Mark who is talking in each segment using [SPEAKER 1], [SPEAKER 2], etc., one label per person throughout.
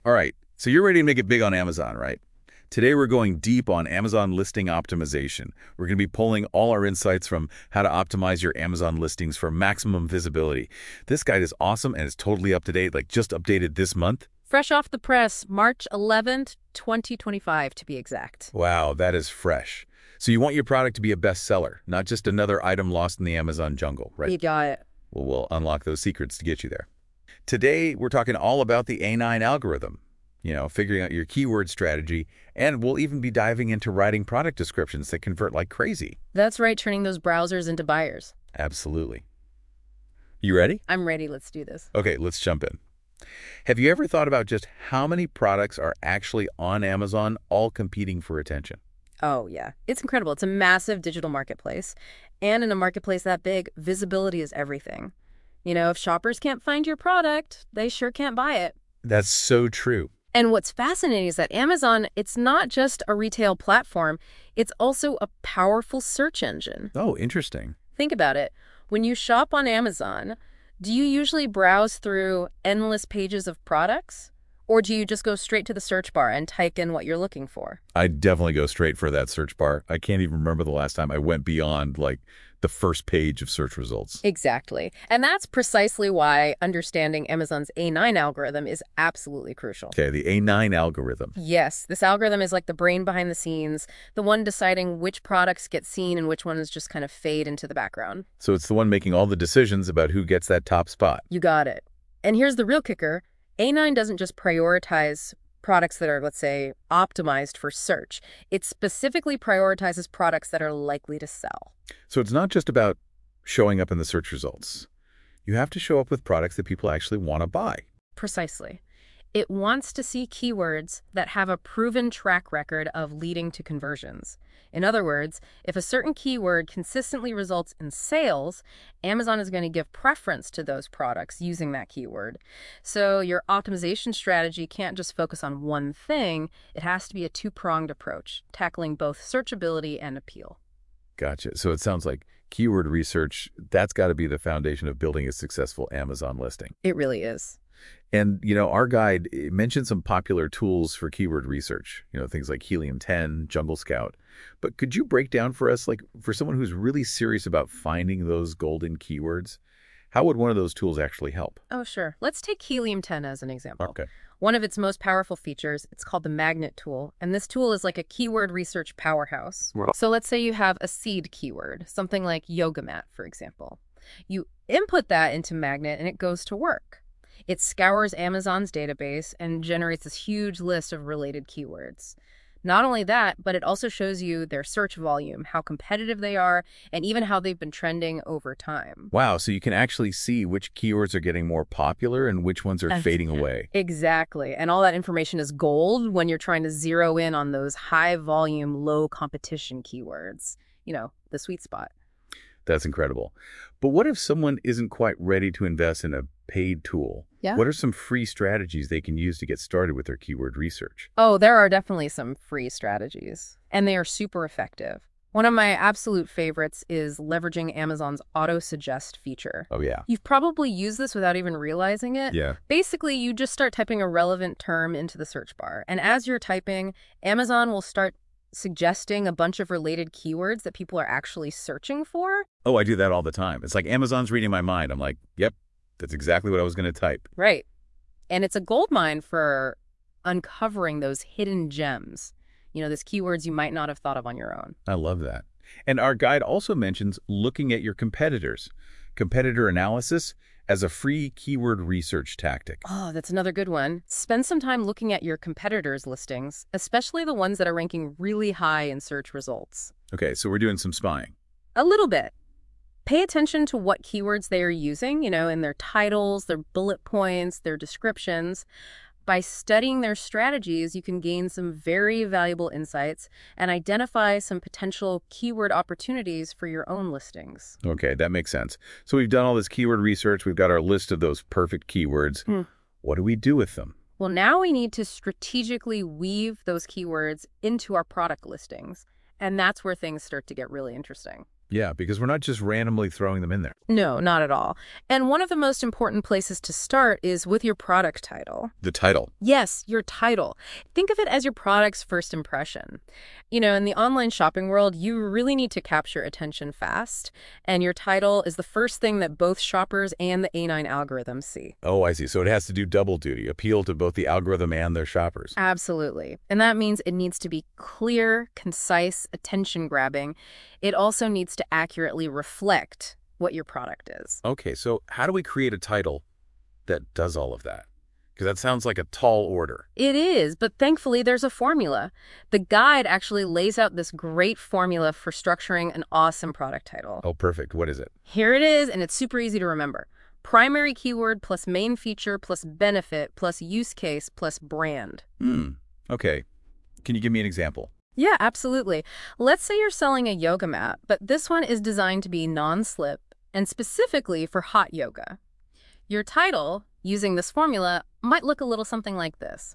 [SPEAKER 1] All right, so you're ready to make it big on Amazon, right? Today we're going deep on Amazon listing optimization. We're going to be pulling all our insights from how to optimize your Amazon listings for maximum visibility. This guide is awesome and is totally up to date, like just updated this month.
[SPEAKER 2] Fresh off the press, March 11th, 2025 to be exact.
[SPEAKER 1] Wow, that is fresh. So you want your product to be a bestseller, not just another item lost in the Amazon jungle, right?
[SPEAKER 2] You got it.
[SPEAKER 1] Well, we'll unlock those secrets to get you there. Today, we're talking all about the A9 algorithm, figuring out your keyword strategy, and we'll even be diving into writing product descriptions that convert like crazy.
[SPEAKER 2] That's right, turning those browsers into buyers.
[SPEAKER 1] Absolutely. You ready?
[SPEAKER 2] I'm ready. Let's do this.
[SPEAKER 1] Okay, let's jump in. Have you ever thought about just how many products are actually on Amazon, all competing for attention?
[SPEAKER 2] Oh, yeah. It's incredible. It's a massive digital marketplace. And in a marketplace that big, visibility is everything. If shoppers can't find your product, they sure can't buy it.
[SPEAKER 1] That's so true.
[SPEAKER 2] And what's fascinating is that Amazon, it's not just a retail platform, it's also a powerful search engine.
[SPEAKER 1] Oh, interesting.
[SPEAKER 2] Think about it. When you shop on Amazon, do you usually browse through endless pages of products? Or do you just go straight to the search bar and type in what you're looking for?
[SPEAKER 1] I definitely go straight for that search bar. I can't even remember the last time I went beyond, the first page of search results.
[SPEAKER 2] Exactly. And that's precisely why understanding Amazon's A9 algorithm is absolutely crucial.
[SPEAKER 1] Okay, the A9 algorithm.
[SPEAKER 2] Yes, this algorithm is like the brain behind the scenes, the one deciding which products get seen and which ones just kind of fade into the background.
[SPEAKER 1] So it's the one making all the decisions about who gets that top spot.
[SPEAKER 2] You got it. And here's the real kicker. A9 doesn't just prioritize products that are, let's say, optimized for search. It specifically prioritizes products that are likely to sell.
[SPEAKER 1] So it's not just about showing up in the search results. You have to show up with products that people actually want to buy.
[SPEAKER 2] Precisely. It wants to see keywords that have a proven track record of leading to conversions. In other words, if a certain keyword consistently results in sales, Amazon is going to give preference to those products using that keyword. So your optimization strategy can't just focus on one thing. It has to be a two-pronged approach, tackling both searchability and appeal.
[SPEAKER 1] Gotcha. So it sounds like keyword research, that's got to be the foundation of building a successful Amazon listing.
[SPEAKER 2] It really is.
[SPEAKER 1] And, our guide mentioned some popular tools for keyword research, things like Helium 10, Jungle Scout. But could you break down for us, for someone who's really serious about finding those golden keywords, how would one of those tools actually help?
[SPEAKER 2] Oh, sure. Let's take Helium 10 as an example.
[SPEAKER 1] Okay.
[SPEAKER 2] One of its most powerful features, it's called the Magnet tool, and this tool is like a keyword research powerhouse.
[SPEAKER 1] Well,
[SPEAKER 2] So let's say you have a seed keyword, something like yoga mat, for example. You input that into Magnet and it goes to work. It scours Amazon's database and generates this huge list of related keywords. Not only that, but it also shows you their search volume, how competitive they are, and even how they've been trending over time.
[SPEAKER 1] wow, so you can actually see which keywords are getting more popular and which ones are fading away.
[SPEAKER 2] Exactly. And all that information is gold when you're trying to zero in on those high volume, low competition keywords. The sweet spot.
[SPEAKER 1] That's incredible. But what if someone isn't quite ready to invest in a paid tool?
[SPEAKER 2] Yeah.
[SPEAKER 1] What are some free strategies they can use to get started with their keyword research?
[SPEAKER 2] Oh, there are definitely some free strategies, and they are super effective. One of my absolute favorites is leveraging Amazon's auto-suggest feature.
[SPEAKER 1] Oh, yeah.
[SPEAKER 2] You've probably used this without even realizing it.
[SPEAKER 1] Yeah.
[SPEAKER 2] Basically, you just start typing a relevant term into the search bar, and as you're typing, Amazon will start suggesting a bunch of related keywords that people are actually searching for.
[SPEAKER 1] Oh, I do that all the time. It's like Amazon's reading my mind. I'm like, yep, that's exactly what I was going to type.
[SPEAKER 2] Right. And it's a goldmine for uncovering those hidden gems. Those keywords you might not have thought of on your own.
[SPEAKER 1] I love that. And our guide also mentions looking at your competitors. Competitor analysis as a free keyword research tactic.
[SPEAKER 2] Oh, that's another good one. Spend some time looking at your competitors' listings, especially the ones that are ranking really high in search results.
[SPEAKER 1] Okay, so we're doing some spying.
[SPEAKER 2] A little bit. Pay attention to what keywords they are using, in their titles, their bullet points, their descriptions. By studying their strategies, you can gain some very valuable insights and identify some potential keyword opportunities for your own listings.
[SPEAKER 1] Okay, that makes sense. So we've done all this keyword research. We've got our list of those perfect keywords. What do we do with them?
[SPEAKER 2] Well, now we need to strategically weave those keywords into our product listings. And that's where things start to get really interesting.
[SPEAKER 1] Yeah, because we're not just randomly throwing them in there.
[SPEAKER 2] No, not at all. And one of the most important places to start is with your product title.
[SPEAKER 1] The title.
[SPEAKER 2] Yes, your title. Think of it as your product's first impression. In the online shopping world, you really need to capture attention fast, and your title is the first thing that both shoppers and the A9 algorithms see.
[SPEAKER 1] Oh, I see. So it has to do double duty, appeal to both the algorithm and their shoppers.
[SPEAKER 2] Absolutely. And that means it needs to be clear, concise, attention-grabbing. It also needs to accurately reflect what your product is.
[SPEAKER 1] Okay, so how do we create a title that does all of that? Because that sounds like a tall order.
[SPEAKER 2] It is, but thankfully there's a formula. The guide actually lays out this great formula for structuring an awesome product title.
[SPEAKER 1] Oh, perfect. What is it?
[SPEAKER 2] Here it is, and it's super easy to remember. Primary keyword plus main feature plus benefit plus use case plus brand.
[SPEAKER 1] Okay. Can you give me an example?
[SPEAKER 2] Yeah, absolutely. Let's say you're selling a yoga mat, but this one is designed to be non-slip and specifically for hot yoga. Your title, using this formula, might look a little something like this.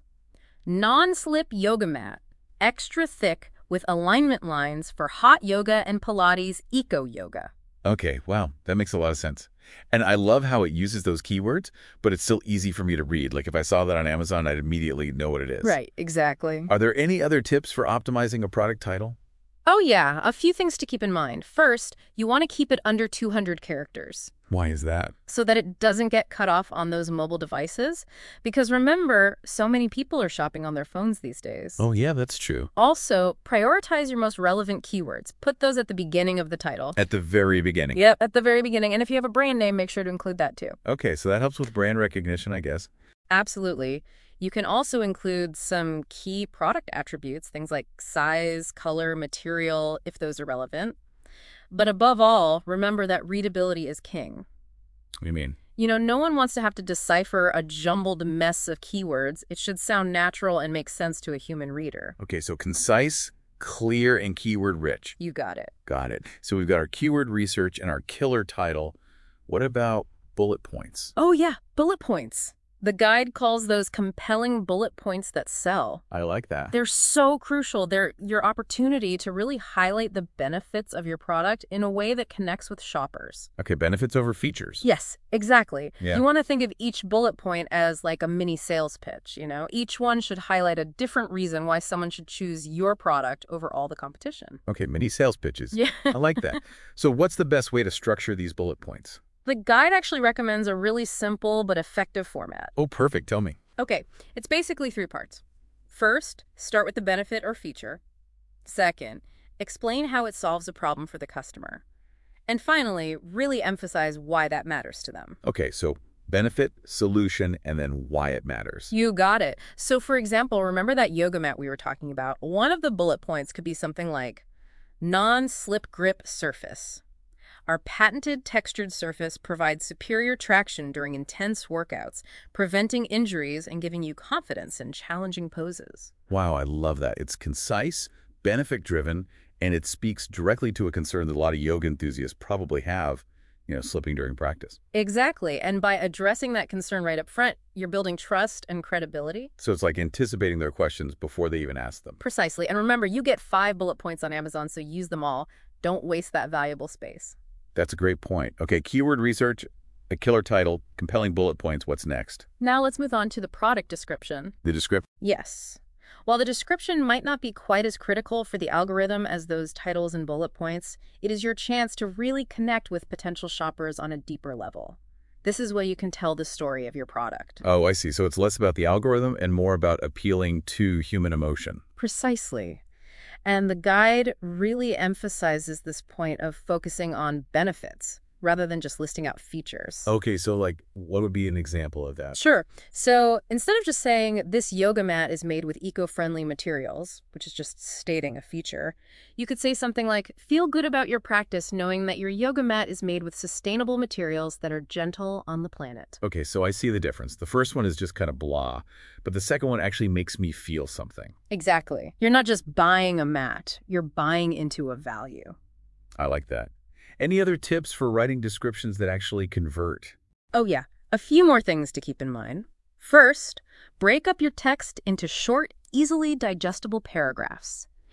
[SPEAKER 2] Non-slip yoga mat, extra thick with alignment lines for hot yoga and Pilates eco yoga.
[SPEAKER 1] Okay, wow, that makes a lot of sense. And I love how it uses those keywords, but it's still easy for me to read. Like if I saw that on Amazon, I'd immediately know what it is.
[SPEAKER 2] Right, exactly.
[SPEAKER 1] Are there any other tips for optimizing a product title?
[SPEAKER 2] Oh yeah, a few things to keep in mind. First, you want to keep it under 200 characters.
[SPEAKER 1] Why is that?
[SPEAKER 2] So that it doesn't get cut off on those mobile devices. Because remember, so many people are shopping on their phones these days.
[SPEAKER 1] Oh yeah, that's true.
[SPEAKER 2] Also, prioritize your most relevant keywords. Put those at the beginning of the title.
[SPEAKER 1] At the very beginning.
[SPEAKER 2] Yep, at the very beginning. And if you have a brand name, make sure to include that too.
[SPEAKER 1] Okay, so that helps with brand recognition, I guess.
[SPEAKER 2] Absolutely. You can also include some key product attributes, things like size, color, material, if those are relevant. But above all, remember that readability is king.
[SPEAKER 1] What do you mean?
[SPEAKER 2] No one wants to have to decipher a jumbled mess of keywords. It should sound natural and make sense to a human reader.
[SPEAKER 1] Okay, so concise, clear, and keyword rich.
[SPEAKER 2] You got it.
[SPEAKER 1] Got it. So we've got our keyword research and our killer title. What about bullet points?
[SPEAKER 2] Oh yeah, bullet points. The guide calls those compelling bullet points that sell.
[SPEAKER 1] I like that.
[SPEAKER 2] They're so crucial. They're your opportunity to really highlight the benefits of your product in a way that connects with shoppers.
[SPEAKER 1] Okay, benefits over features.
[SPEAKER 2] Yes, exactly.
[SPEAKER 1] Yeah.
[SPEAKER 2] You want to think of each bullet point as like a mini sales pitch, Each one should highlight a different reason why someone should choose your product over all the competition.
[SPEAKER 1] Okay, mini sales pitches.
[SPEAKER 2] Yeah.
[SPEAKER 1] I like that. So what's the best way to structure these bullet points?
[SPEAKER 2] The guide actually recommends a really simple but effective format.
[SPEAKER 1] Oh, perfect. Tell me.
[SPEAKER 2] Okay, it's basically 3 parts. First, start with the benefit or feature. Second, explain how it solves a problem for the customer. And finally, really emphasize why that matters to them.
[SPEAKER 1] Okay, so benefit, solution, and then why it matters.
[SPEAKER 2] You got it. So for example, remember that yoga mat we were talking about? One of the bullet points could be something like non-slip grip surface. Our patented textured surface provides superior traction during intense workouts, preventing injuries and giving you confidence in challenging poses.
[SPEAKER 1] Wow, I love that. It's concise, benefit-driven, and it speaks directly to a concern that a lot of yoga enthusiasts probably have, slipping during practice.
[SPEAKER 2] Exactly. And by addressing that concern right up front, you're building trust and credibility.
[SPEAKER 1] So it's like anticipating their questions before they even ask them.
[SPEAKER 2] Precisely. And remember, you get 5 bullet points on Amazon, so use them all. Don't waste that valuable space.
[SPEAKER 1] That's a great point. Okay, keyword research, a killer title, compelling bullet points. What's next?
[SPEAKER 2] Now let's move on to the product description.
[SPEAKER 1] The description?
[SPEAKER 2] Yes. While the description might not be quite as critical for the algorithm as those titles and bullet points, it is your chance to really connect with potential shoppers on a deeper level. This is where you can tell the story of your product.
[SPEAKER 1] Oh, I see. So it's less about the algorithm and more about appealing to human emotion.
[SPEAKER 2] Precisely. And the guide really emphasizes this point of focusing on benefits rather than just listing out features.
[SPEAKER 1] Okay, so what would be an example of that?
[SPEAKER 2] Sure. So instead of just saying this yoga mat is made with eco-friendly materials, which is just stating a feature, you could say something like, feel good about your practice knowing that your yoga mat is made with sustainable materials that are gentle on the planet.
[SPEAKER 1] Okay, so I see the difference. The first one is just kind of blah, but the second one actually makes me feel something.
[SPEAKER 2] Exactly. You're not just buying a mat, you're buying into a value.
[SPEAKER 1] I like that. Any other tips for writing descriptions that actually convert?
[SPEAKER 2] Oh yeah, a few more things to keep in mind. First, break up your text into short, easily digestible paragraphs.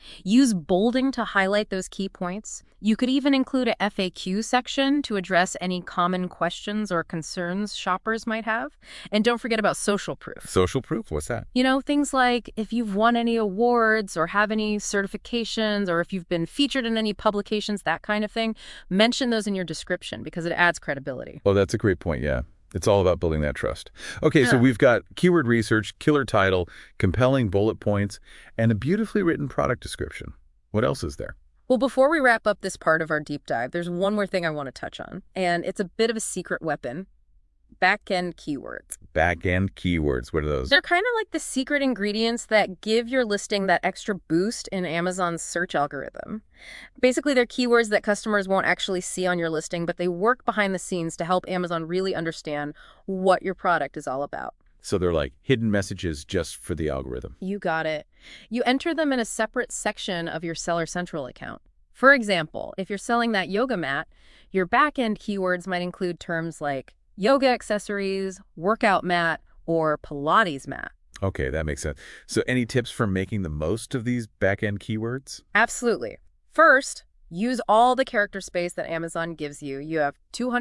[SPEAKER 2] Use bolding to highlight those key points. You could even include a FAQ section to address any common questions or concerns shoppers might have. And don't forget about social proof.
[SPEAKER 1] Social proof? What's that?
[SPEAKER 2] Things like if you've won any awards or have any certifications or if you've been featured in any publications, that kind of thing, mention those in your description because it adds credibility.
[SPEAKER 1] Oh, that's a great point, yeah. It's all about building that trust. Okay, so we've got keyword research, killer title, compelling bullet points, and a beautifully written product description. What else is there?
[SPEAKER 2] Well, before we wrap up this part of our deep dive, there's one more thing I want to touch on, and it's a bit of a secret weapon. Back-end keywords.
[SPEAKER 1] Back-end keywords. What are those?
[SPEAKER 2] They're kind of like the secret ingredients that give your listing that extra boost in Amazon's search algorithm. Basically, they're keywords that customers won't actually see on your listing, but they work behind the scenes to help Amazon really understand what your product is all about.
[SPEAKER 1] So they're like hidden messages just for the algorithm.
[SPEAKER 2] You got it. You enter them in a separate section of your Seller Central account. For example, if you're selling that yoga mat, your back-end keywords might include terms like yoga accessories, workout mat, or Pilates mat.
[SPEAKER 1] Okay, that makes sense. So any tips for making the most of these back-end keywords?
[SPEAKER 2] Absolutely. First, use all the character space that Amazon gives you. You have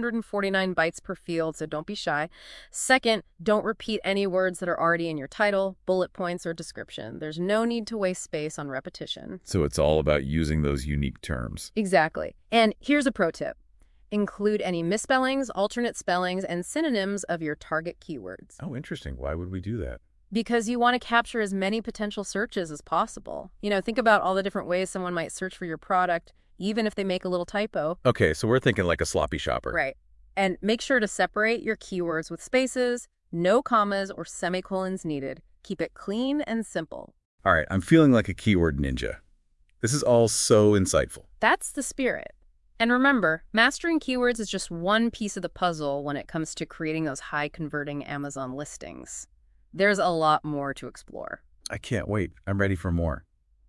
[SPEAKER 2] 249 bytes per field, so don't be shy. Second, don't repeat any words that are already in your title, bullet points, or description. There's no need to waste space on repetition.
[SPEAKER 1] So it's all about using those unique terms.
[SPEAKER 2] Exactly. And here's a pro tip. Include any misspellings, alternate spellings, and synonyms of your target keywords.
[SPEAKER 1] Oh, interesting. Why would we do that?
[SPEAKER 2] Because you want to capture as many potential searches as possible. Think about all the different ways someone might search for your product, even if they make a little typo.
[SPEAKER 1] Okay, so we're thinking like a sloppy shopper.
[SPEAKER 2] Right. And make sure to separate your keywords with spaces, no commas or semicolons needed. Keep it clean and simple.
[SPEAKER 1] All right, I'm feeling like a keyword ninja. This is all so insightful.
[SPEAKER 2] That's the spirit. And remember, mastering keywords is just one piece of the puzzle when it comes to creating those high-converting Amazon listings. There's a lot more to explore.
[SPEAKER 1] I can't wait. I'm ready for more.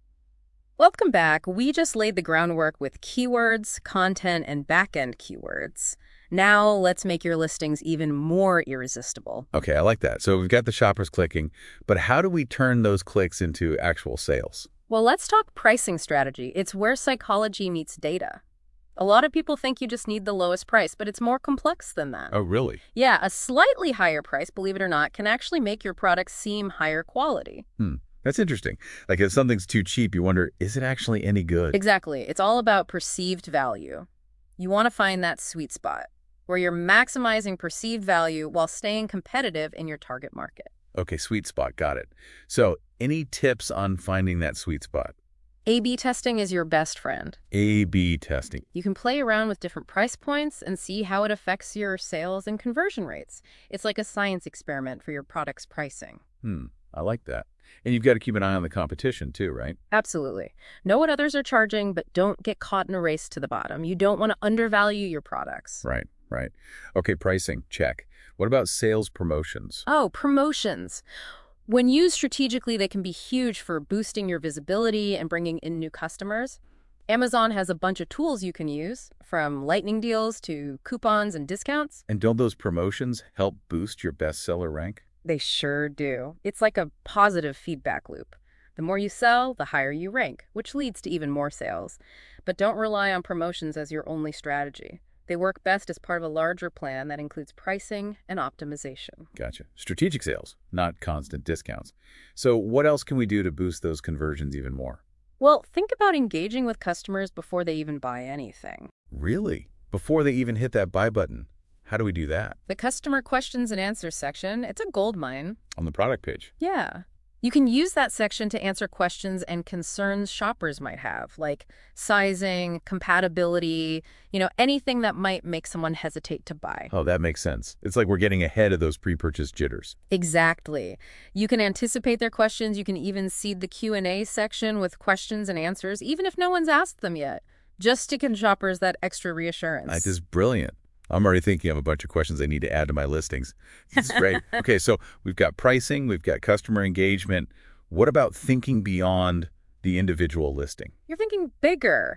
[SPEAKER 2] Welcome back. We just laid the groundwork with keywords, content, and back-end keywords. Now let's make your listings even more irresistible.
[SPEAKER 1] Okay, I like that. So we've got the shoppers clicking, but how do we turn those clicks into actual sales?
[SPEAKER 2] Well, let's talk pricing strategy. It's where psychology meets data. A lot of people think you just need the lowest price, but it's more complex than that.
[SPEAKER 1] Oh, really?
[SPEAKER 2] Yeah, a slightly higher price, believe it or not, can actually make your product seem higher quality.
[SPEAKER 1] That's interesting. Like if something's too cheap, you wonder, is it actually any good?
[SPEAKER 2] Exactly. It's all about perceived value. You want to find that sweet spot where you're maximizing perceived value while staying competitive in your target market.
[SPEAKER 1] Okay, sweet spot. Got it. So any tips on finding that sweet spot?
[SPEAKER 2] A/B testing is your best friend.
[SPEAKER 1] A/B testing.
[SPEAKER 2] You can play around with different price points and see how it affects your sales and conversion rates. It's like a science experiment for your product's pricing.
[SPEAKER 1] I like that. And you've got to keep an eye on the competition too, right?
[SPEAKER 2] Absolutely. Know what others are charging, but don't get caught in a race to the bottom. You don't want to undervalue your products.
[SPEAKER 1] Right. Okay, pricing, check. What about sales promotions?
[SPEAKER 2] Oh, promotions. When used strategically, they can be huge for boosting your visibility and bringing in new customers. Amazon has a bunch of tools you can use, from lightning deals to coupons and discounts.
[SPEAKER 1] And don't those promotions help boost your bestseller rank?
[SPEAKER 2] They sure do. It's like a positive feedback loop. The more you sell, the higher you rank, which leads to even more sales. But don't rely on promotions as your only strategy. They work best as part of a larger plan that includes pricing and optimization.
[SPEAKER 1] Gotcha. Strategic sales, not constant discounts. So what else can we do to boost those conversions even more?
[SPEAKER 2] Well, think about engaging with customers before they even buy anything.
[SPEAKER 1] Really? Before they even hit that buy button? How do we do that?
[SPEAKER 2] The customer questions and answers section, it's a goldmine.
[SPEAKER 1] On the product page?
[SPEAKER 2] Yeah. You can use that section to answer questions and concerns shoppers might have, like sizing, compatibility, anything that might make someone hesitate to buy.
[SPEAKER 1] Oh, that makes sense. It's like we're getting ahead of those pre-purchase jitters.
[SPEAKER 2] Exactly. You can anticipate their questions. You can even seed the Q&A section with questions and answers, even if no one's asked them yet, just to give shoppers that extra reassurance.
[SPEAKER 1] That is brilliant. I'm already thinking of a bunch of questions I need to add to my listings. This is great. Okay, so we've got pricing, we've got customer engagement. What about thinking beyond the individual listing?
[SPEAKER 2] You're thinking bigger.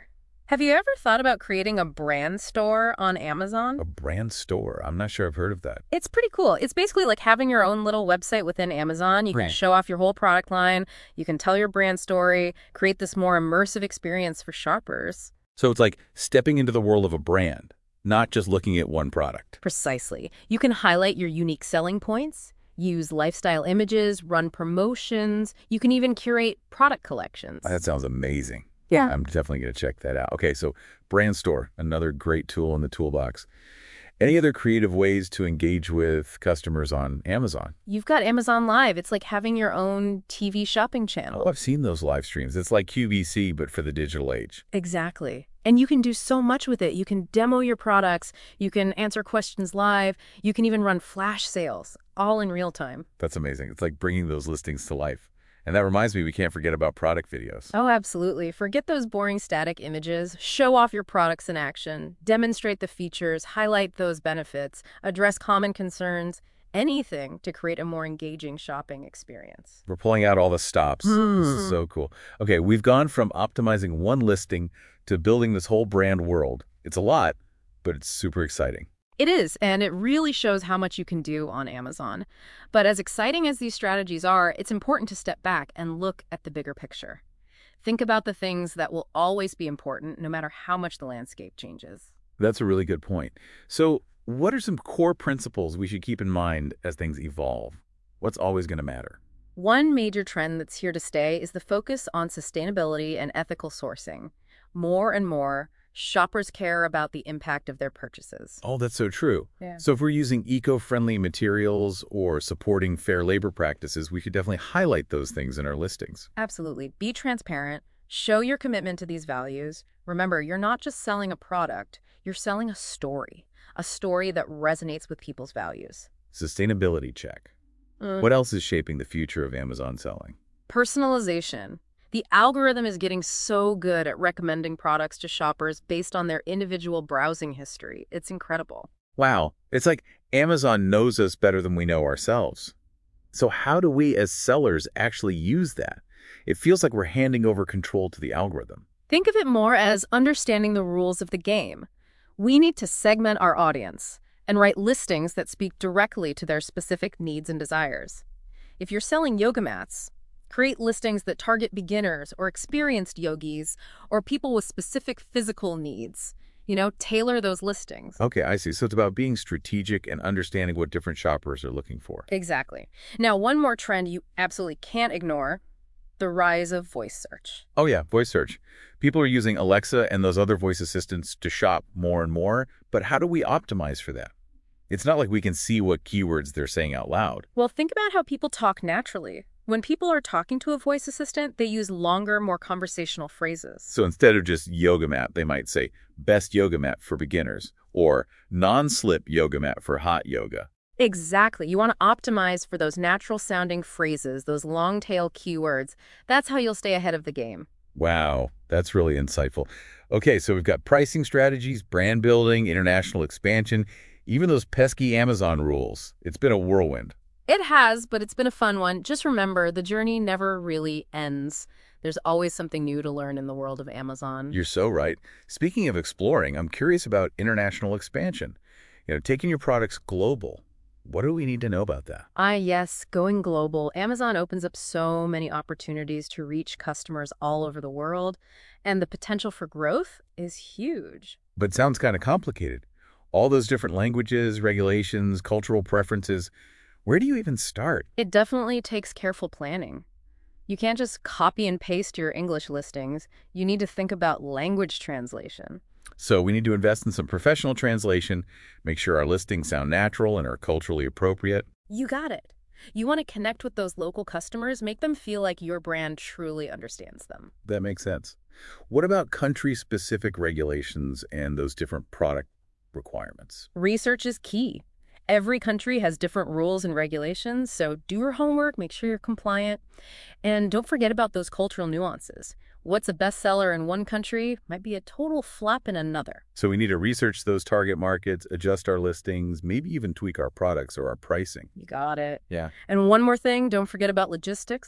[SPEAKER 2] Have you ever thought about creating a brand store on Amazon?
[SPEAKER 1] A brand store. I'm not sure I've heard of that.
[SPEAKER 2] It's pretty cool. It's basically like having your own little website within Amazon. You can
[SPEAKER 1] Right.
[SPEAKER 2] show off your whole product line, you can tell your brand story, create this more immersive experience for shoppers.
[SPEAKER 1] So it's like stepping into the world of a brand, not just looking at one product.
[SPEAKER 2] Precisely. You can highlight your unique selling points, use lifestyle images, run promotions. You can even curate product collections.
[SPEAKER 1] That sounds amazing.
[SPEAKER 2] Yeah.
[SPEAKER 1] I'm definitely going to check that out. Okay, so brand store, another great tool in the toolbox. Any other creative ways to engage with customers on Amazon?
[SPEAKER 2] You've got Amazon Live. It's like having your own TV shopping channel.
[SPEAKER 1] Oh, I've seen those live streams. It's like QVC, but for the digital age.
[SPEAKER 2] Exactly. And you can do so much with it. You can demo your products, you can answer questions live, you can even run flash sales, all in real time.
[SPEAKER 1] That's amazing. It's like bringing those listings to life. And that reminds me, we can't forget about product videos.
[SPEAKER 2] Oh, absolutely. Forget those boring static images. Show off your products in action, demonstrate the features, highlight those benefits, address common concerns, anything to create a more engaging shopping experience.
[SPEAKER 1] We're pulling out all the stops. This is so cool. Okay, we've gone from optimizing one listing to building this whole brand world. It's a lot, but it's super exciting.
[SPEAKER 2] It is, and it really shows how much you can do on Amazon. But as exciting as these strategies are, it's important to step back and look at the bigger picture. Think about the things that will always be important, no matter how much the landscape changes.
[SPEAKER 1] That's a really good point. So what are some core principles we should keep in mind as things evolve? What's always going to matter?
[SPEAKER 2] One major trend that's here to stay is the focus on sustainability and ethical sourcing. More and more, shoppers care about the impact of their purchases.
[SPEAKER 1] Oh, that's so true.
[SPEAKER 2] Yeah.
[SPEAKER 1] So if we're using eco-friendly materials or supporting fair labor practices, we should definitely highlight those things in our listings.
[SPEAKER 2] Absolutely. Be transparent. Show your commitment to these values. Remember, you're not just selling a product, you're selling a story that resonates with people's values.
[SPEAKER 1] Sustainability check. What else is shaping the future of Amazon selling?
[SPEAKER 2] Personalization. The algorithm is getting so good at recommending products to shoppers based on their individual browsing history. It's incredible.
[SPEAKER 1] Wow, it's like Amazon knows us better than we know ourselves. So how do we as sellers actually use that? It feels like we're handing over control to the algorithm.
[SPEAKER 2] Think of it more as understanding the rules of the game. We need to segment our audience and write listings that speak directly to their specific needs and desires. If you're selling yoga mats, create listings that target beginners or experienced yogis or people with specific physical needs. Tailor those listings.
[SPEAKER 1] Okay, I see. So it's about being strategic and understanding what different shoppers are looking for.
[SPEAKER 2] Exactly. Now, one more trend you absolutely can't ignore, the rise of voice search.
[SPEAKER 1] Oh yeah, voice search. People are using Alexa and those other voice assistants to shop more and more, but how do we optimize for that? It's not like we can see what keywords they're saying out loud.
[SPEAKER 2] Well, think about how people talk naturally. When people are talking to a voice assistant, they use longer, more conversational phrases.
[SPEAKER 1] So instead of just yoga mat, they might say best yoga mat for beginners or non-slip yoga mat for hot yoga.
[SPEAKER 2] Exactly. You want to optimize for those natural-sounding phrases, those long-tail keywords. That's how you'll stay ahead of the game.
[SPEAKER 1] Wow, that's really insightful. Okay, so we've got pricing strategies, brand building, international expansion, even those pesky Amazon rules. It's been a whirlwind.
[SPEAKER 2] It has, but it's been a fun one. Just remember, the journey never really ends. There's always something new to learn in the world of Amazon.
[SPEAKER 1] You're so right. Speaking of exploring, I'm curious about international expansion. Taking your products global. What do we need to know about that?
[SPEAKER 2] Yes, going global. Amazon opens up so many opportunities to reach customers all over the world, and the potential for growth is huge.
[SPEAKER 1] But it sounds kind of complicated. All those different languages, regulations, cultural preferences. Where do you even start?
[SPEAKER 2] It definitely takes careful planning. You can't just copy and paste your English listings. You need to think about language translation.
[SPEAKER 1] So we need to invest in some professional translation, make sure our listings sound natural and are culturally appropriate.
[SPEAKER 2] You got it. You want to connect with those local customers, make them feel like your brand truly understands them.
[SPEAKER 1] That makes sense. What about country-specific regulations and those different product requirements?
[SPEAKER 2] Research is key. Every country has different rules and regulations, so do your homework, make sure you're compliant, and don't forget about those cultural nuances. What's a bestseller in one country might be a total flop in another.
[SPEAKER 1] So we need to research those target markets, adjust our listings, maybe even tweak our products or our pricing.
[SPEAKER 2] You got it.
[SPEAKER 1] Yeah.
[SPEAKER 2] And one more thing, don't forget about logistics.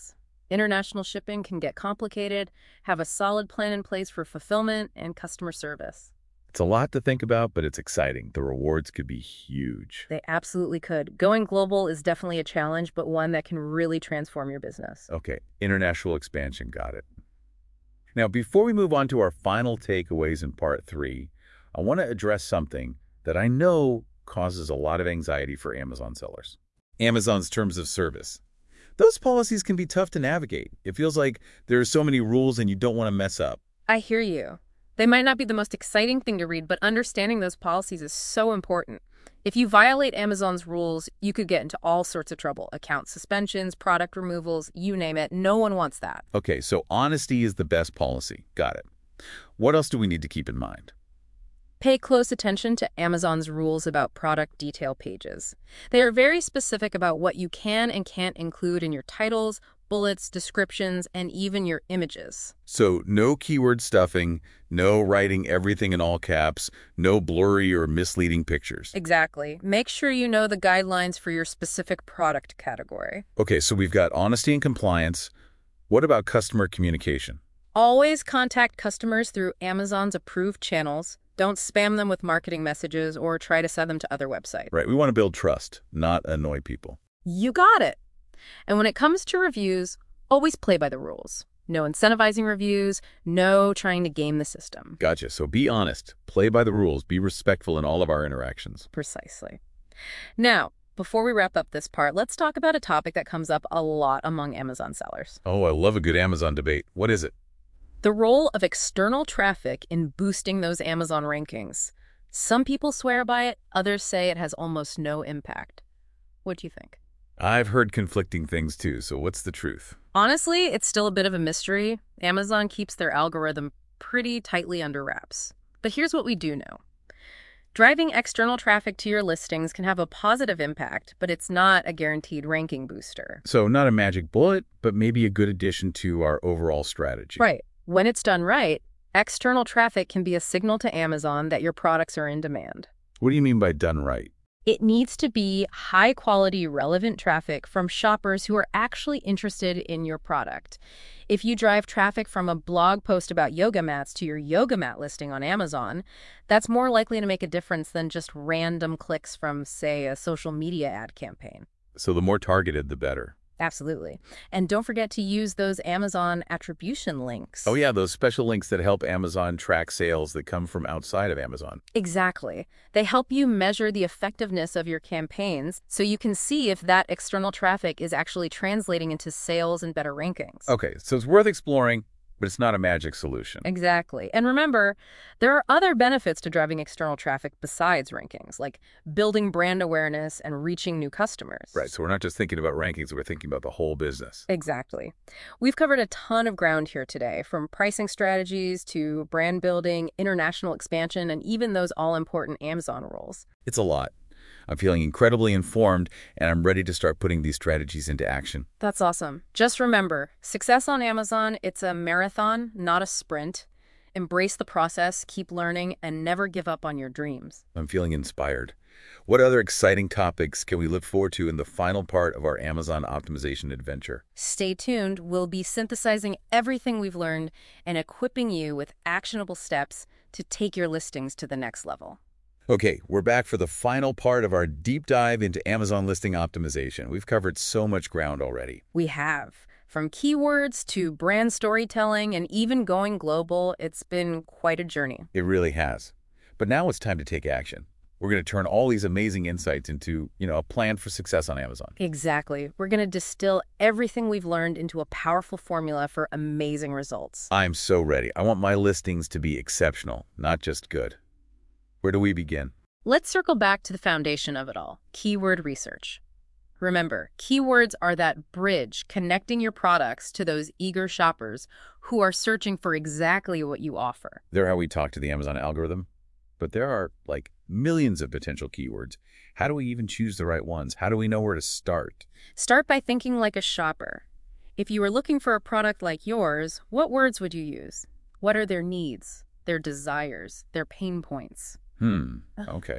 [SPEAKER 2] International shipping can get complicated. Have a solid plan in place for fulfillment and customer service.
[SPEAKER 1] It's a lot to think about, but it's exciting. The rewards could be huge.
[SPEAKER 2] They absolutely could. Going global is definitely a challenge, but one that can really transform your business.
[SPEAKER 1] Okay, international expansion, got it. Now, before we move on to our final takeaways in part 3, I want to address something that I know causes a lot of anxiety for Amazon sellers. Amazon's terms of service. Those policies can be tough to navigate. It feels like there are so many rules and you don't want to mess up.
[SPEAKER 2] I hear you. They might not be the most exciting thing to read, but understanding those policies is so important. If you violate Amazon's rules, you could get into all sorts of trouble. Account suspensions, product removals, you name it. No one wants that.
[SPEAKER 1] Okay, so honesty is the best policy. Got it. What else do we need to keep in mind?
[SPEAKER 2] Pay close attention to Amazon's rules about product detail pages. They are very specific about what you can and can't include in your titles, bullets, descriptions, and even your images.
[SPEAKER 1] So no keyword stuffing, no writing everything in all caps, no blurry or misleading pictures.
[SPEAKER 2] Exactly. Make sure you know the guidelines for your specific product category.
[SPEAKER 1] Okay, so we've got honesty and compliance. What about customer communication?
[SPEAKER 2] Always contact customers through Amazon's approved channels. Don't spam them with marketing messages or try to send them to other websites.
[SPEAKER 1] Right, we want to build trust, not annoy people.
[SPEAKER 2] You got it. And when it comes to reviews, always play by the rules. No incentivizing reviews, no trying to game the system.
[SPEAKER 1] Gotcha. So be honest, play by the rules, be respectful in all of our interactions.
[SPEAKER 2] Precisely. Now, before we wrap up this part, let's talk about a topic that comes up a lot among Amazon sellers.
[SPEAKER 1] Oh, I love a good Amazon debate. What is it?
[SPEAKER 2] The role of external traffic in boosting those Amazon rankings. Some people swear by it, others say it has almost no impact. What do you think?
[SPEAKER 1] I've heard conflicting things too, so what's the truth?
[SPEAKER 2] Honestly, it's still a bit of a mystery. Amazon keeps their algorithm pretty tightly under wraps. But here's what we do know. Driving external traffic to your listings can have a positive impact, but it's not a guaranteed ranking booster.
[SPEAKER 1] So not a magic bullet, but maybe a good addition to our overall strategy.
[SPEAKER 2] Right. When it's done right, external traffic can be a signal to Amazon that your products are in demand.
[SPEAKER 1] What do you mean by done right?
[SPEAKER 2] It needs to be high-quality, relevant traffic from shoppers who are actually interested in your product. If you drive traffic from a blog post about yoga mats to your yoga mat listing on Amazon, that's more likely to make a difference than just random clicks from, say, a social media ad campaign.
[SPEAKER 1] So the more targeted, the better.
[SPEAKER 2] Absolutely. And don't forget to use those Amazon attribution links.
[SPEAKER 1] Oh yeah, those special links that help Amazon track sales that come from outside of Amazon.
[SPEAKER 2] Exactly. They help you measure the effectiveness of your campaigns so you can see if that external traffic is actually translating into sales and better rankings.
[SPEAKER 1] Okay, so it's worth exploring, but it's not a magic solution.
[SPEAKER 2] Exactly. And remember, there are other benefits to driving external traffic besides rankings, like building brand awareness and reaching new customers.
[SPEAKER 1] Right, so we're not just thinking about rankings, we're thinking about the whole business.
[SPEAKER 2] Exactly. We've covered a ton of ground here today, from pricing strategies to brand building, international expansion, and even those all-important Amazon rules.
[SPEAKER 1] It's a lot. I'm feeling incredibly informed, and I'm ready to start putting these strategies into action.
[SPEAKER 2] That's awesome. Just remember, success on Amazon, it's a marathon, not a sprint. Embrace the process, keep learning, and never give up on your dreams.
[SPEAKER 1] I'm feeling inspired. What other exciting topics can we look forward to in the final part of our Amazon optimization adventure?
[SPEAKER 2] Stay tuned. We'll be synthesizing everything we've learned and equipping you with actionable steps to take your listings to the next level.
[SPEAKER 1] Okay, we're back for the final part of our deep dive into Amazon listing optimization. We've covered so much ground already.
[SPEAKER 2] We have. From keywords to brand storytelling and even going global, it's been quite a journey.
[SPEAKER 1] It really has. But now it's time to take action. We're going to turn all these amazing insights into, a plan for success on Amazon.
[SPEAKER 2] Exactly. We're going to distill everything we've learned into a powerful formula for amazing results.
[SPEAKER 1] I'm so ready. I want my listings to be exceptional, not just good. Where do we begin?
[SPEAKER 2] Let's circle back to the foundation of it all, keyword research. Remember, keywords are that bridge connecting your products to those eager shoppers who are searching for exactly what you offer.
[SPEAKER 1] They're how we talk to the Amazon algorithm. But there are, millions of potential keywords. How do we even choose the right ones? How do we know where to start?
[SPEAKER 2] Start by thinking like a shopper. If you were looking for a product like yours, what words would you use? What are their needs, their desires, their pain points?
[SPEAKER 1] Okay.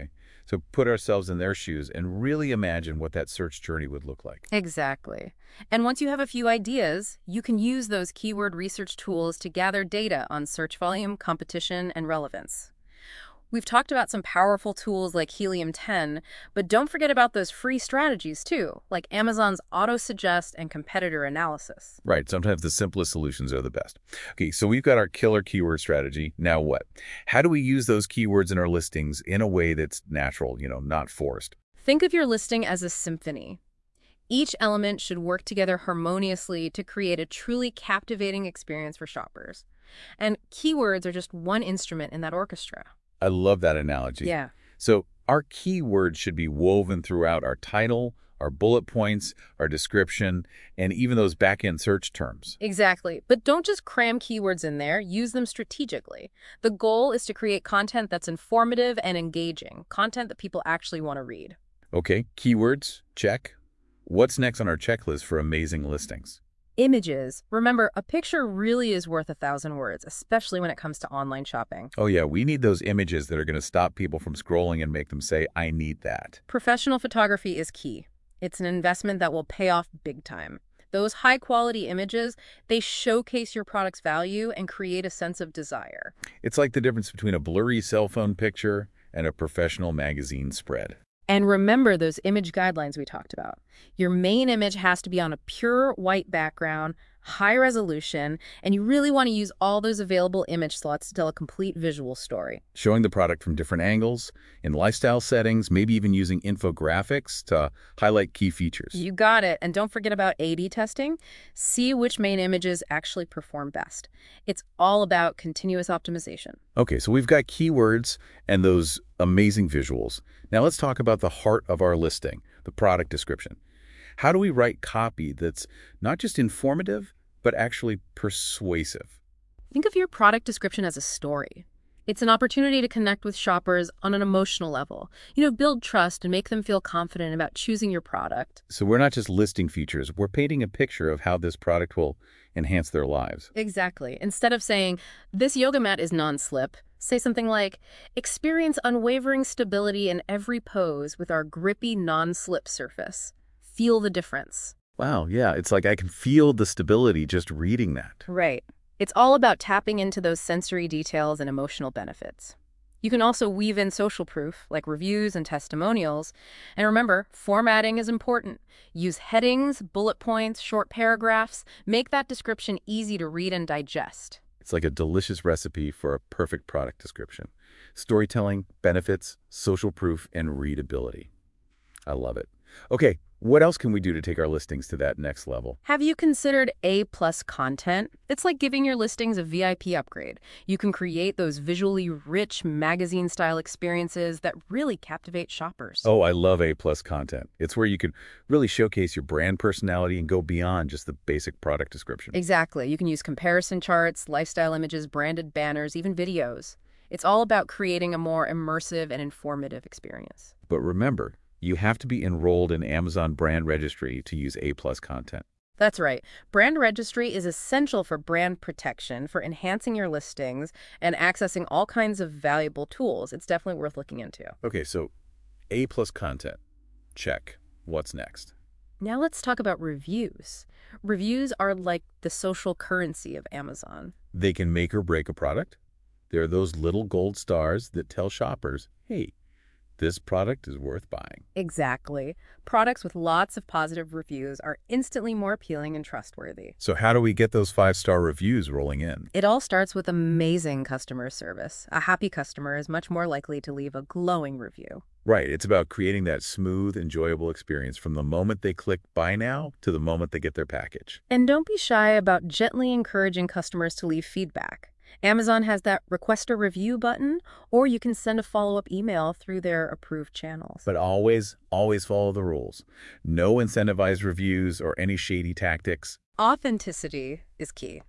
[SPEAKER 1] So put ourselves in their shoes and really imagine what that search journey would look like.
[SPEAKER 2] Exactly. And once you have a few ideas, you can use those keyword research tools to gather data on search volume, competition, and relevance. We've talked about some powerful tools like Helium 10, but don't forget about those free strategies too, like Amazon's auto-suggest and competitor analysis.
[SPEAKER 1] Right, sometimes the simplest solutions are the best. Okay, so we've got our killer keyword strategy. Now what? How do we use those keywords in our listings in a way that's natural, not forced?
[SPEAKER 2] Think of your listing as a symphony. Each element should work together harmoniously to create a truly captivating experience for shoppers. And keywords are just one instrument in that orchestra.
[SPEAKER 1] I love that analogy.
[SPEAKER 2] Yeah.
[SPEAKER 1] So our keywords should be woven throughout our title, our bullet points, our description, and even those back-end search terms.
[SPEAKER 2] Exactly. But don't just cram keywords in there, use them strategically. The goal is to create content that's informative and engaging, content that people actually want to read.
[SPEAKER 1] Okay, keywords, check. What's next on our checklist for amazing listings?
[SPEAKER 2] Images. Remember, a picture really is worth 1,000 words, especially when it comes to online shopping.
[SPEAKER 1] Oh yeah, we need those images that are going to stop people from scrolling and make them say, I need that.
[SPEAKER 2] Professional photography is key. It's an investment that will pay off big time. Those high-quality images, they showcase your product's value and create a sense of desire.
[SPEAKER 1] It's like the difference between a blurry cell phone picture and a professional magazine spread.
[SPEAKER 2] And remember those image guidelines we talked about. Your main image has to be on a pure white background, high resolution, and you really want to use all those available image slots to tell a complete visual story.
[SPEAKER 1] Showing the product from different angles, in lifestyle settings, maybe even using infographics to highlight key features.
[SPEAKER 2] You got it. And don't forget about A/B testing. See which main images actually perform best. It's all about continuous optimization.
[SPEAKER 1] Okay, so we've got keywords and those amazing visuals. Now let's talk about the heart of our listing, the product description. How do we write copy that's not just informative, but actually persuasive?
[SPEAKER 2] Think of your product description as a story. It's an opportunity to connect with shoppers on an emotional level. Build trust and make them feel confident about choosing your product.
[SPEAKER 1] So we're not just listing features, we're painting a picture of how this product will enhance their lives.
[SPEAKER 2] Exactly. Instead of saying, this yoga mat is non-slip, say something like, experience unwavering stability in every pose with our grippy non-slip surface. Feel the difference.
[SPEAKER 1] Wow, yeah, it's like I can feel the stability just reading that.
[SPEAKER 2] Right. It's all about tapping into those sensory details and emotional benefits. You can also weave in social proof, like reviews and testimonials. And remember, formatting is important. Use headings, bullet points, short paragraphs. Make that description easy to read and digest.
[SPEAKER 1] It's like a delicious recipe for a perfect product description. Storytelling, benefits, social proof, and readability. I love it. Okay, what else can we do to take our listings to that next level?
[SPEAKER 2] Have you considered A-plus content? It's like giving your listings a VIP upgrade. You can create those visually rich magazine-style experiences that really captivate shoppers.
[SPEAKER 1] Oh, I love A-plus content. It's where you can really showcase your brand personality and go beyond just the basic product description.
[SPEAKER 2] Exactly. You can use comparison charts, lifestyle images, branded banners, even videos. It's all about creating a more immersive and informative experience.
[SPEAKER 1] But remember, you have to be enrolled in Amazon Brand Registry to use A-plus content.
[SPEAKER 2] That's right. Brand registry is essential for brand protection, for enhancing your listings, and accessing all kinds of valuable tools. It's definitely worth looking into.
[SPEAKER 1] Okay, so A-plus content. Check. What's next?
[SPEAKER 2] Now let's talk about reviews. Reviews are like the social currency of Amazon.
[SPEAKER 1] They can make or break a product. They're those little gold stars that tell shoppers, hey, this product is worth buying.
[SPEAKER 2] Exactly. Products with lots of positive reviews are instantly more appealing and trustworthy.
[SPEAKER 1] So how do we get those 5-star reviews rolling in?
[SPEAKER 2] It all starts with amazing customer service. A happy customer is much more likely to leave a glowing review.
[SPEAKER 1] Right. It's about creating that smooth, enjoyable experience from the moment they click buy now to the moment they get their package.
[SPEAKER 2] And don't be shy about gently encouraging customers to leave feedback. Amazon has that request a review button, or you can send a follow-up email through their approved channels.
[SPEAKER 1] But always follow the rules. No incentivized reviews or any shady tactics.
[SPEAKER 2] Authenticity is key.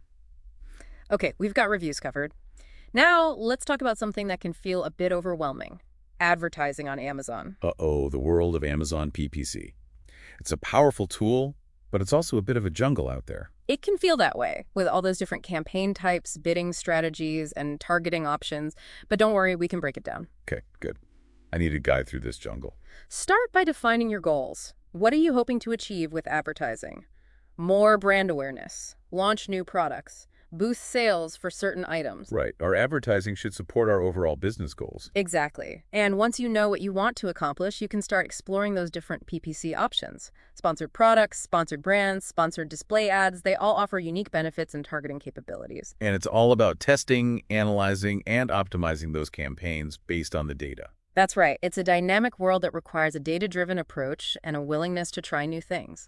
[SPEAKER 2] Okay, we've got reviews covered. Now, let's talk about something that can feel a bit overwhelming. Advertising on Amazon.
[SPEAKER 1] Uh-oh, the world of Amazon PPC. It's a powerful tool, but it's also a bit of a jungle out there.
[SPEAKER 2] It can feel that way with all those different campaign types, bidding strategies, and targeting options. But don't worry, we can break it down.
[SPEAKER 1] Okay, good. I need a guide through this jungle.
[SPEAKER 2] Start by defining your goals. What are you hoping to achieve with advertising? More brand awareness, launch new products, boost sales for certain items.
[SPEAKER 1] Right. Our advertising should support our overall business goals.
[SPEAKER 2] Exactly. And once you know what you want to accomplish, you can start exploring those different PPC options. Sponsored products, sponsored brands, sponsored display ads, they all offer unique benefits and targeting capabilities.
[SPEAKER 1] And it's all about testing, analyzing, and optimizing those campaigns based on the data.
[SPEAKER 2] That's right. It's a dynamic world that requires a data-driven approach and a willingness to try new things.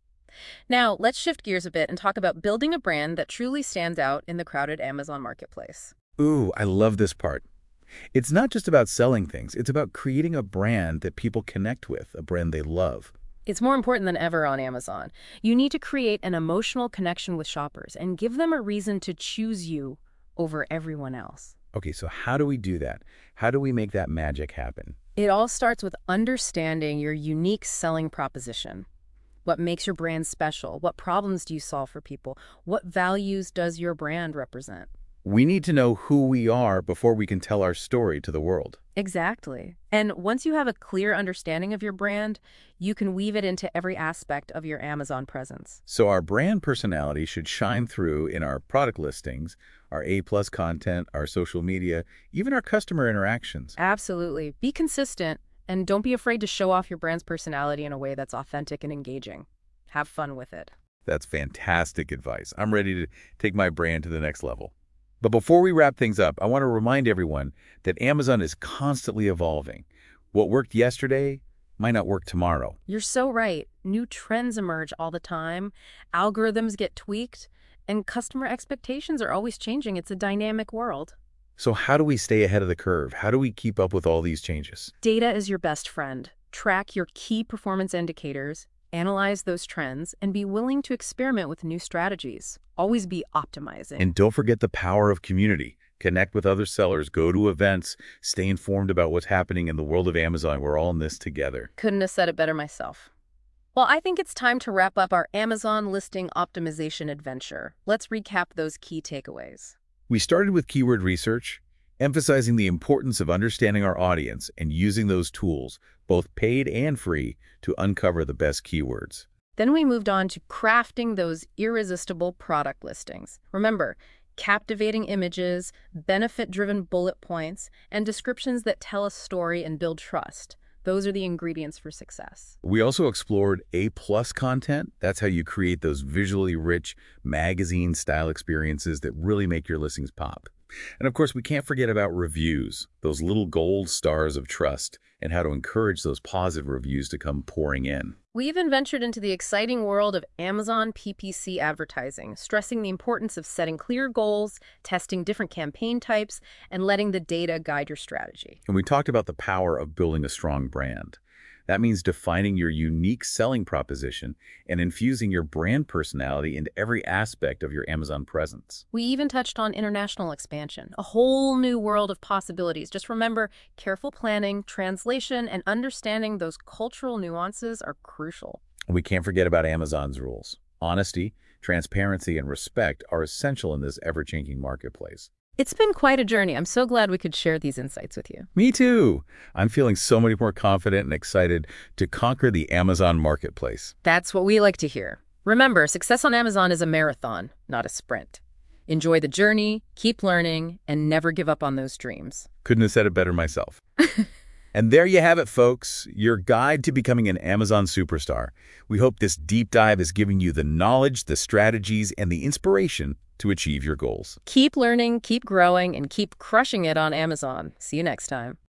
[SPEAKER 2] Now, let's shift gears a bit and talk about building a brand that truly stands out in the crowded Amazon marketplace.
[SPEAKER 1] Ooh, I love this part. It's not just about selling things. It's about creating a brand that people connect with, a brand they love.
[SPEAKER 2] It's more important than ever on Amazon. You need to create an emotional connection with shoppers and give them a reason to choose you over everyone else.
[SPEAKER 1] Okay, so how do we do that? How do we make that magic happen?
[SPEAKER 2] It all starts with understanding your unique selling proposition. What makes your brand special? What problems do you solve for people? What values does your brand represent?
[SPEAKER 1] We need to know who we are before we can tell our story to the world.
[SPEAKER 2] Exactly. And once you have a clear understanding of your brand, you can weave it into every aspect of your Amazon presence.
[SPEAKER 1] So our brand personality should shine through in our product listings, our A-plus content, our social media, even our customer interactions.
[SPEAKER 2] Absolutely. Be consistent, and don't be afraid to show off your brand's personality in a way that's authentic and engaging. Have fun with it.
[SPEAKER 1] That's fantastic advice. I'm ready to take my brand to the next level. But before we wrap things up, I want to remind everyone that Amazon is constantly evolving. What worked yesterday might not work tomorrow.
[SPEAKER 2] You're so right. New trends emerge all the time. Algorithms get tweaked, and customer expectations are always changing. It's a dynamic world.
[SPEAKER 1] So how do we stay ahead of the curve? How do we keep up with all these changes?
[SPEAKER 2] Data is your best friend. Track your key performance indicators, analyze those trends, and be willing to experiment with new strategies. Always be optimizing.
[SPEAKER 1] And don't forget the power of community. Connect with other sellers, go to events, stay informed about what's happening in the world of Amazon. We're all in this together.
[SPEAKER 2] Couldn't have said it better myself. Well, I think it's time to wrap up our Amazon listing optimization adventure. Let's recap those key takeaways.
[SPEAKER 1] We started with keyword research, emphasizing the importance of understanding our audience and using those tools, both paid and free, to uncover the best keywords.
[SPEAKER 2] Then we moved on to crafting those irresistible product listings. Remember, captivating images, benefit-driven bullet points, and descriptions that tell a story and build trust. Those are the ingredients for success.
[SPEAKER 1] We also explored A-plus content. That's how you create those visually rich magazine-style experiences that really make your listings pop. And of course, we can't forget about reviews, those little gold stars of trust, and how to encourage those positive reviews to come pouring in.
[SPEAKER 2] We even ventured into the exciting world of Amazon PPC advertising, stressing the importance of setting clear goals, testing different campaign types, and letting the data guide your strategy.
[SPEAKER 1] And we talked about the power of building a strong brand. That means defining your unique selling proposition and infusing your brand personality into every aspect of your Amazon presence.
[SPEAKER 2] We even touched on international expansion, a whole new world of possibilities. Just remember, careful planning, translation, and understanding ththose cultural nuances are crucial.
[SPEAKER 1] We can't forget about Amazon's rules. Honesty, transparency, and respect are essential in this ever-changing marketplace.
[SPEAKER 2] It's been quite a journey. I'm so glad we could share these insights with you.
[SPEAKER 1] Me too. I'm feeling so much more confident and excited to conquer the Amazon marketplace.
[SPEAKER 2] That's what we like to hear. Remember, success on Amazon is a marathon, not a sprint. Enjoy the journey, keep learning, and never give up on those dreams.
[SPEAKER 1] Couldn't have said it better myself. And there you have it, folks, your guide to becoming an Amazon superstar. We hope this deep dive is giving you the knowledge, the strategies, and the inspiration to achieve your goals.
[SPEAKER 2] Keep learning, keep growing, and keep crushing it on Amazon. See you next time.